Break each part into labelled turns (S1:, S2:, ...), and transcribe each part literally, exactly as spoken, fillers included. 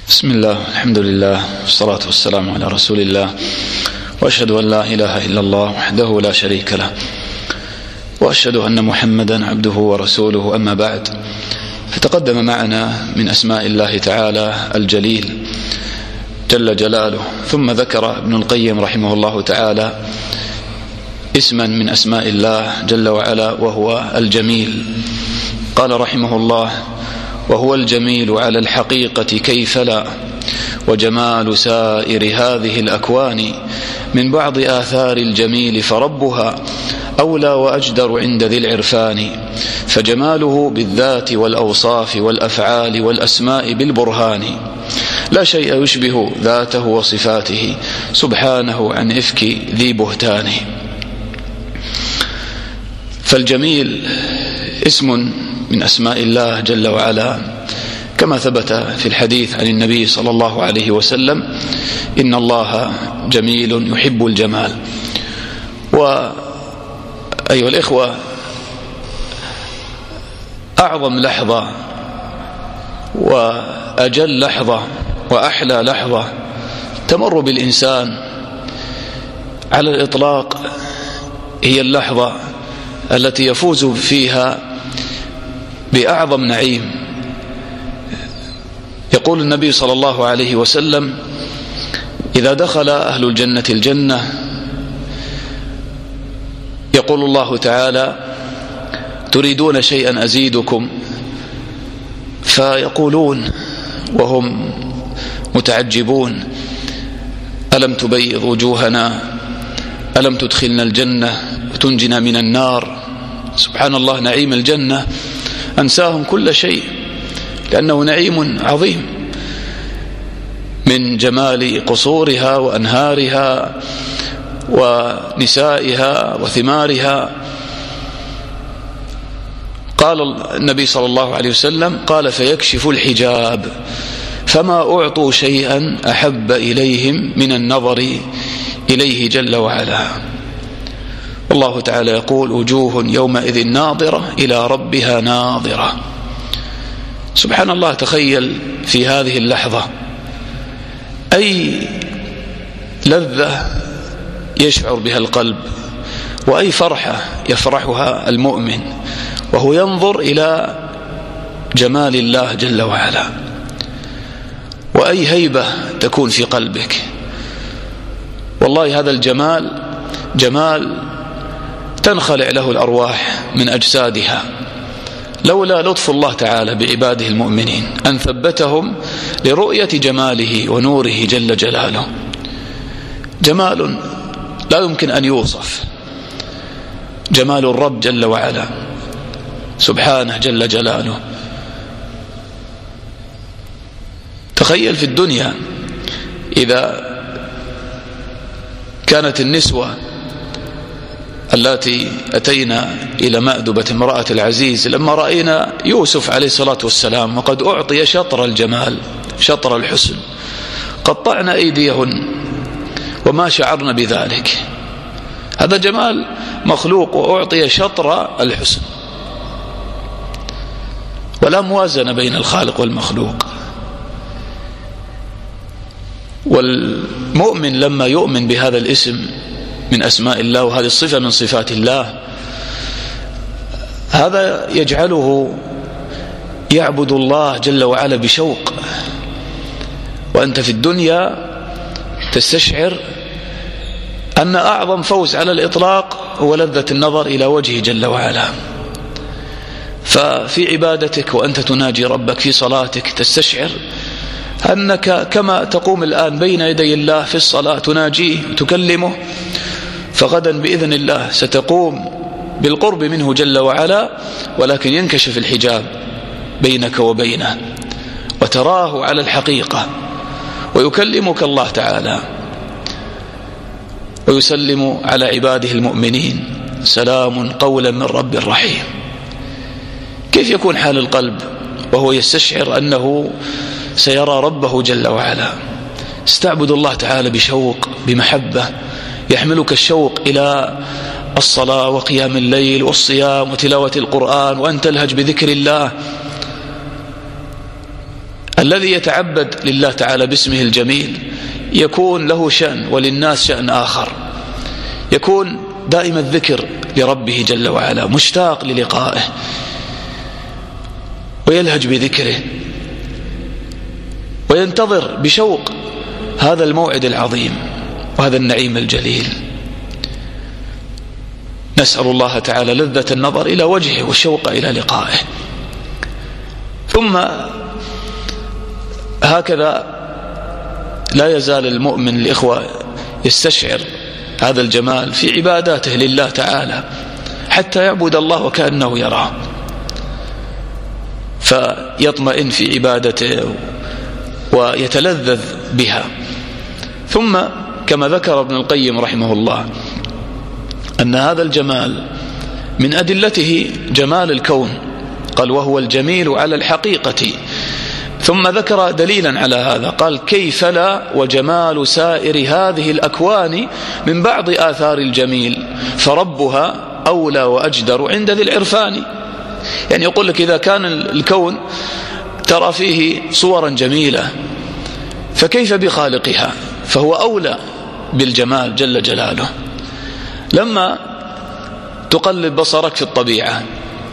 S1: بسم الله، الحمد لله، والصلاة والسلام على رسول الله، وأشهد أن لا إله إلا الله وحده لا شريك له، وأشهد أن محمدا عبده ورسوله. أما بعد، فتقدم معنا من أسماء الله تعالى الجليل جل جلاله، ثم ذكر ابن القيم رحمه الله تعالى اسما من أسماء الله جل وعلا وهو الجميل. قال رحمه الله: وهو الجميل على الحقيقة كيف لا، وجمال سائر هذه الأكوان من بعض آثار الجميل، فربها أولى وأجدر عند ذي العرفان، فجماله بالذات والأوصاف والأفعال والأسماء بالبرهان، لا شيء يشبه ذاته وصفاته سبحانه عن إفك ذي بهتان. فالجميل اسم من أسماء الله جل وعلا، كما ثبت في الحديث عن النبي صلى الله عليه وسلم: إن الله جميل يحب الجمال. وأيها الإخوة، أعظم لحظة وأجل لحظة وأحلى لحظة تمر بالإنسان على الإطلاق هي اللحظة التي يفوز فيها بأعظم نعيم. يقول النبي صلى الله عليه وسلم: إذا دخل أهل الجنة الجنة يقول الله تعالى: تريدون شيئا أزيدكم؟ فيقولون وهم متعجبون: ألم تبيض وجوهنا؟ ألم تدخلنا الجنة وتنجنا من النار؟ سبحان الله، نعيم الجنة أنساهم كل شيء، لأنه نعيم عظيم من جمال قصورها وأنهارها ونسائها وثمارها. قال النبي صلى الله عليه وسلم: قال: فيكشف الحجاب فما أعطوا شيئا أحب إليهم من النظر إليه جل وعلا. الله تعالى يقول: وجوه يومئذ ناظرة إلى ربها ناظرة. سبحان الله، تخيل في هذه اللحظة أي لذة يشعر بها القلب، وأي فرحة يفرحها المؤمن وهو ينظر إلى جمال الله جل وعلا، وأي هيبة تكون في قلبك. والله هذا الجمال جمال تنخلع له الأرواح من أجسادها، لولا لطف الله تعالى بعباده المؤمنين أن ثبتهم لرؤية جماله ونوره جل جلاله. جمال لا يمكن أن يوصف، جمال الرب جل وعلا سبحانه جل جلاله. تخيل في الدنيا إذا كانت النسوة التي أتينا إلى مأدبة امرأة العزيز لما رأينا يوسف عليه الصلاة والسلام وقد أعطي شطر الجمال شطر الحسن، قطعنا أيديهن وما شعرنا بذلك. هذا جمال مخلوق وأعطي شطر الحسن، ولا موازنة بين الخالق والمخلوق. والمؤمن لما يؤمن بهذا الاسم من أسماء الله وهذه الصفة من صفات الله، هذا يجعله يعبد الله جل وعلا بشوق. وأنت في الدنيا تستشعر أن أعظم فوز على الإطلاق هو لذة النظر إلى وجهه جل وعلا. ففي عبادتك وأنت تناجي ربك في صلاتك تستشعر أنك كما تقوم الآن بين يدي الله في الصلاة تناجيه وتكلمه، فغدا بإذن الله ستقوم بالقرب منه جل وعلا، ولكن ينكشف الحجاب بينك وبينه وتراه على الحقيقة، ويكلمك الله تعالى ويسلم على عباده المؤمنين: سلام قولا من رب رحيم. كيف يكون حال القلب وهو يستشعر أنه سيرى ربه جل وعلا؟ استعبد الله تعالى بشوق بمحبة، يحملك الشوق إلى الصلاة وقيام الليل والصيام وتلاوة القرآن، وأن تلهج بذكر الله. الذي يتعبد لله تعالى باسمه الجميل يكون له شأن وللناس شأن آخر، يكون دائم الذكر لربه جل وعلا، مشتاق للقائه ويلهج بذكره وينتظر بشوق هذا الموعد العظيم وهذا النعيم الجليل. نسأل الله تعالى لذة النظر إلى وجهه والشوق إلى لقائه. ثم هكذا لا يزال المؤمن الإخوة يستشعر هذا الجمال في عباداته لله تعالى حتى يعبد الله وكأنه يراه، فيطمئن في عبادته ويتلذذ بها. ثم كما ذكر ابن القيم رحمه الله أن هذا الجمال من أدلته جمال الكون، قال وهو الجميل على الحقيقة. ثم ذكر دليلا على هذا، قال كيف لا وجمال سائر هذه الأكوان من بعض آثار الجميل فربها أولى وأجدر عند ذي العرفان. يعني يقول لك إذا كان الكون ترى فيه صورا جميلة فكيف بخالقها، فهو أولى بالجمال جل جلاله. لما تقلب بصرك في الطبيعة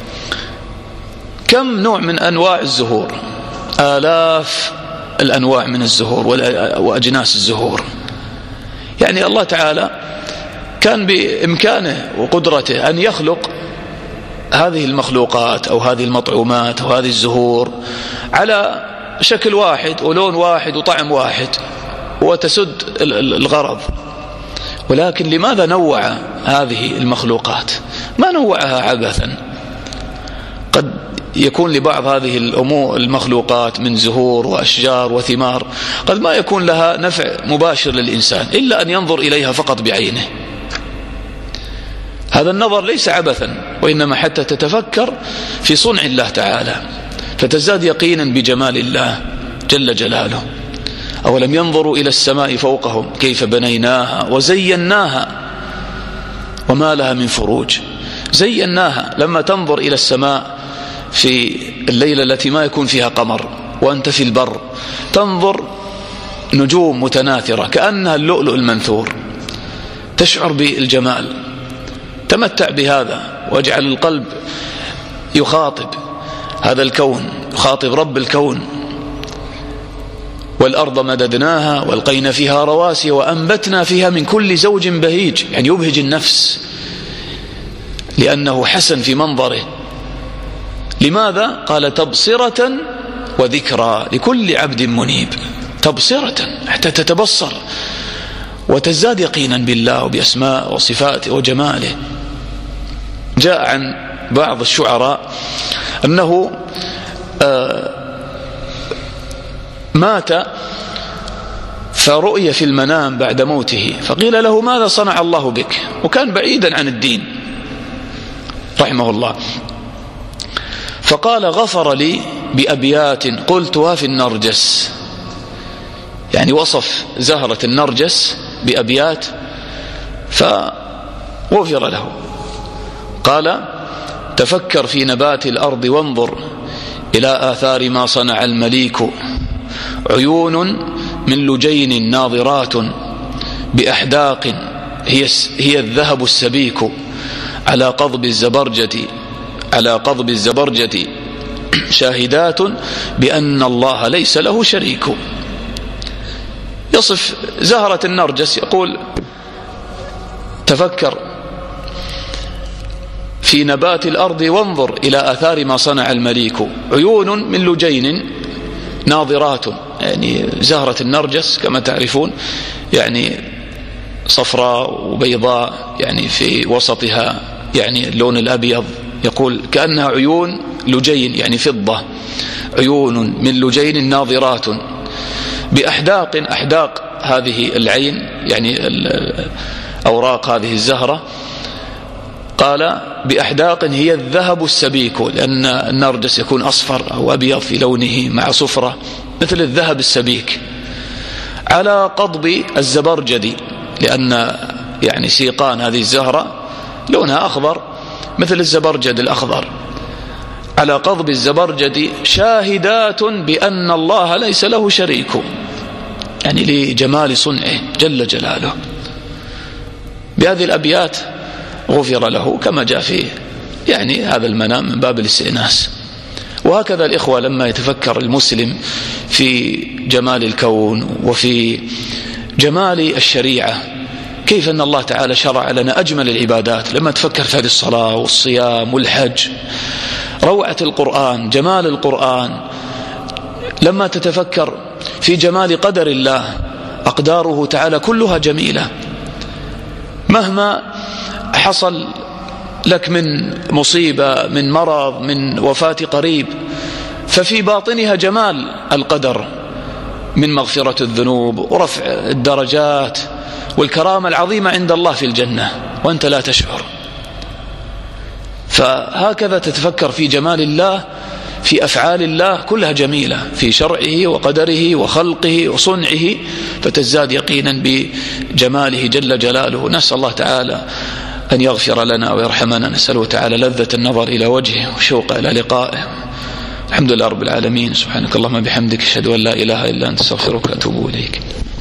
S1: كم نوع من أنواع الزهور، آلاف الأنواع من الزهور وأجناس الزهور. يعني الله تعالى كان بإمكانه وقدرته أن يخلق هذه المخلوقات أو هذه المطعومات أو هذه الزهور على شكل واحد ولون واحد وطعم واحد وتسد الغرض، ولكن لماذا نوع هذه المخلوقات؟ ما نوعها عبثا. قد يكون لبعض هذه الأمور المخلوقات من زهور وأشجار وثمار قد ما يكون لها نفع مباشر للإنسان إلا أن ينظر إليها فقط بعينه. هذا النظر ليس عبثا، وإنما حتى تتفكر في صنع الله تعالى فتزداد يقينا بجمال الله جل جلاله. أولم ينظروا إلى السماء فوقهم كيف بنيناها وزيناها وما لها من فروج. زيناها لما تنظر إلى السماء في الليلة التي ما يكون فيها قمر وأنت في البر تنظر نجوم متناثرة كأنها اللؤلؤ المنثور، تشعر بالجمال. تمتع بهذا واجعل القلب يخاطب هذا الكون، يخاطب رب الكون. والأرض مددناها والقينا فيها رواسي وأنبتنا فيها من كل زوج بهيج، يعني يبهج النفس لأنه حسن في منظره. لماذا؟ قال تبصرة وذكرى لكل عبد منيب. تبصرة حتى تتبصر وتزداد يقينا بالله وبأسماء وصفاته وجماله. جاء عن بعض الشعراء أنه آه مات فرؤي في المنام بعد موته فقيل له ماذا صنع الله بك، وكان بعيدا عن الدين رحمه الله، فقال غفر لي بأبيات قلتها في النرجس. يعني وصف زهرة النرجس بأبيات فغفر له. قال تفكر في نبات الأرض وانظر إلى آثار ما صنع المليك، عيون من لجين ناظرات بأحداق هي, هي الذهب السبيك، على قضب الزبرجة على قضب الزبرجة شاهدات بأن الله ليس له شريك. يصف زهرة النرجس يقول تفكر في نبات الأرض وانظر إلى آثار ما صنع المليك، عيون من لجين ناظرات. يعني زهرة النرجس كما تعرفون يعني صفراء وبيضاء، يعني في وسطها يعني اللون الأبيض، يقول كأنها عيون لجين يعني فضة، عيون من لجين ناظرات بأحداق. أحداق هذه العين يعني أوراق هذه الزهرة. قال بأحداق هي الذهب السبيك، لأن النرجس يكون أصفر أو أبيض في لونه مع صفرة مثل الذهب السبيك. على قضب الزبرجد، لأن يعني سيقان هذه الزهرة لونها أخضر مثل الزبرجد الأخضر. على قضب الزبرجد شاهدات بأن الله ليس له شريك، يعني لجمال صنعه جل جلاله. بهذه الأبيات غفر له كما جاء فيه يعني هذا المنام من باب الاستئناس. وهكذا الإخوة لما يتفكر المسلم في جمال الكون وفي جمال الشريعة، كيف أن الله تعالى شرع لنا أجمل العبادات، لما تفكر في هذه الصلاة والصيام والحج، روعة القرآن، جمال القرآن، لما تتفكر في جمال قدر الله، أقداره تعالى كلها جميلة. مهما حصل لك من مصيبة، من مرض، من وفاة قريب، ففي باطنها جمال القدر من مغفرة الذنوب ورفع الدرجات والكرامة العظيمة عند الله في الجنة وأنت لا تشعر. فهكذا تتفكر في جمال الله، في أفعال الله كلها جميلة، في شرعه وقدره وخلقه وصنعه، فتزداد يقينا بجماله جل جلاله. نسأل الله تعالى أن يغفر لنا ويرحمنا، نسأله تعالى لذة النظر إلى وجهه وشوق إلى لقائه. الحمد لله رب العالمين. سبحانك اللهم بحمدك، أشهد أن لا إله إلا أنت، أستغفرك وأتوب إليك.